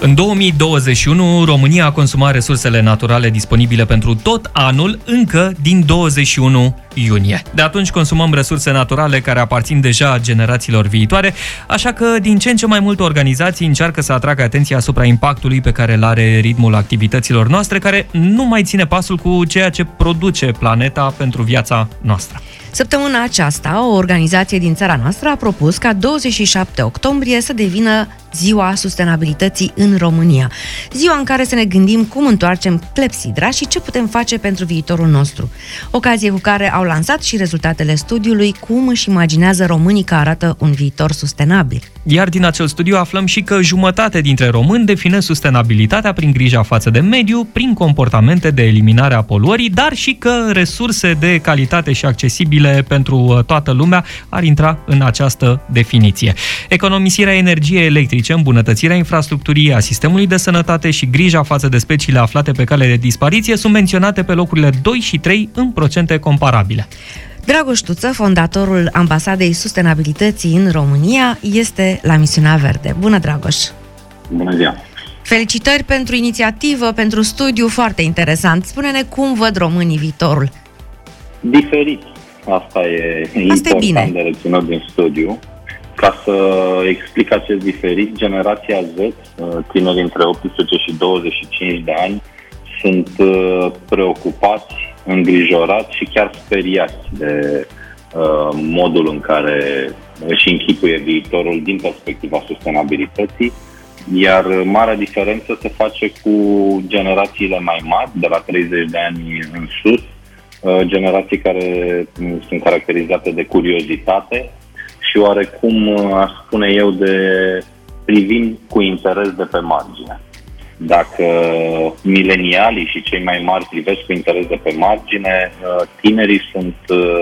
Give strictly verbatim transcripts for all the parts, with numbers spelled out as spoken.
În două mii douăzeci și unu, România a consumat resursele naturale disponibile pentru tot anul încă din douăzeci și unu iunie. De atunci consumăm resurse naturale care aparțin deja generațiilor viitoare, așa că din ce în ce mai multe organizații încearcă să atragă atenția asupra impactului pe care îl are ritmul activităților noastre, care nu mai ține pasul cu ceea ce produce planeta pentru viața noastră. Săptămâna aceasta, o organizație din țara noastră a propus ca douăzeci și șapte octombrie să devină Ziua Sustenabilității în România. Ziua în care să ne gândim cum întoarcem clepsidra și ce putem face pentru viitorul nostru. Ocazie cu care au lansat și rezultatele studiului cum își imaginează românii că arată un viitor sustenabil. Iar din acel studiu aflăm și că jumătate dintre români definesc sustenabilitatea prin grija față de mediu, prin comportamente de eliminare a poluării, dar și că resurse de calitate și accesibile pentru toată lumea ar intra în această definiție. Economisirea energiei electrice, îmbunătățirea infrastructurii, a sistemului de sănătate și grija față de speciile aflate pe cale de dispariție sunt menționate pe locurile doi și trei în procente comparabile. Dragoș Tuță, fondatorul Ambasadei Sustenabilității în România, este la Misiunea Verde. Bună, Dragoș! Bună ziua! Felicitări pentru inițiativă, pentru studiu foarte interesant. Spune-ne cum văd românii viitorul. Diferit. Asta e Asta important e de reținut din studiu. Ca să explic acest diferit, generația Z, tinerii între optsprezece și douăzeci și cinci de ani, sunt preocupați, îngrijorați și chiar speriați de uh, modul în care își închipuie viitorul din perspectiva sustenabilității, iar marea diferență se face cu generațiile mai mari, de la treizeci de ani în sus, uh, generații care sunt caracterizate de curiozitate și oarecum, aș spune eu, de privind cu interes de pe margine. Dacă milenialii și cei mai mari privesc cu interes de pe margine, tinerii sunt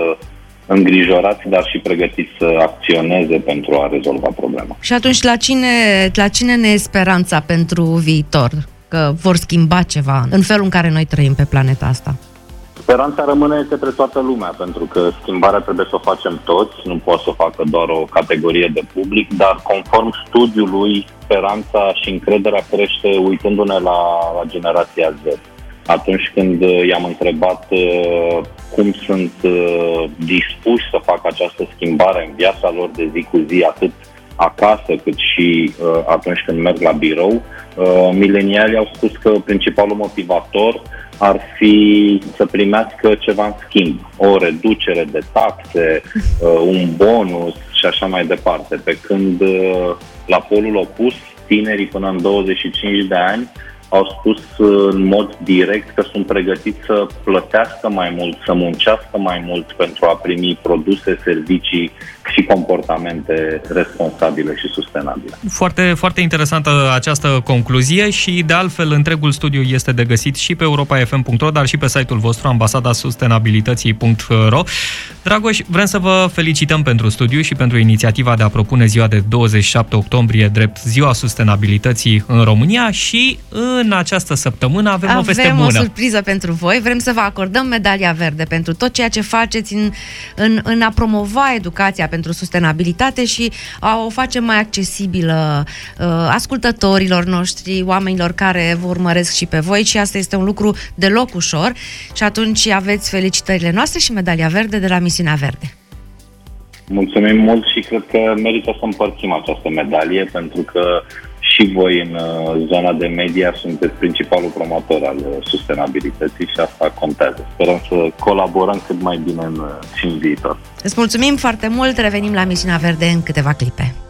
îngrijorați, dar și pregătiți să acționeze pentru a rezolva problema. Și atunci la cine, la cine ne e speranța pentru viitor? Că vor schimba ceva în felul în care noi trăim pe planeta asta? Speranța rămâne către toată lumea, pentru că schimbarea trebuie să o facem toți, nu poate să o facă doar o categorie de public, dar conform studiului, speranța și încrederea crește uitându-ne la, la generația Z. Atunci când i-am întrebat uh, cum sunt uh, dispuși să facă această schimbare în viața lor de zi cu zi, atât acasă cât și uh, atunci când merg la birou, uh, milenialii au spus că principalul motivator ar fi să primească ceva în schimb, o reducere de taxe, un bonus și așa mai departe. Pe când la polul opus, tinerii până în douăzeci și cinci de ani au spus în mod direct că sunt pregătiți să plătească mai mult, să muncească mai mult pentru a primi produse, servicii și comportamente responsabile și sustenabile. Foarte, foarte interesantă această concluzie și, de altfel, întregul studiu este de găsit și pe europa f m punct r o, dar și pe site-ul vostru, ambasada sustenabilității punct r o. Dragoș, vrem să vă felicităm pentru studiu și pentru inițiativa de a propune ziua de douăzeci și șapte octombrie drept Ziua Sustenabilității în România și în această săptămână avem, avem o veste bună. Avem o surpriză pentru voi. Vrem să vă acordăm medalia verde pentru tot ceea ce faceți în, în, în a promova educația pentru sustenabilitate și a o face mai accesibilă uh, ascultătorilor noștri, oamenilor care vă urmăresc și pe voi, și asta este un lucru deloc ușor. Și atunci aveți felicitările noastre și medalia verde de la Misiunea Verde. Mulțumim mult și cred că merită să împărțim această medalie, pentru că și voi în zona de media sunteți principalul promotor al sustenabilității și asta contează. Sperăm să colaborăm cât mai bine în, și în viitor. Îți mulțumim foarte mult, revenim la Misiunea Verde în câteva clipe.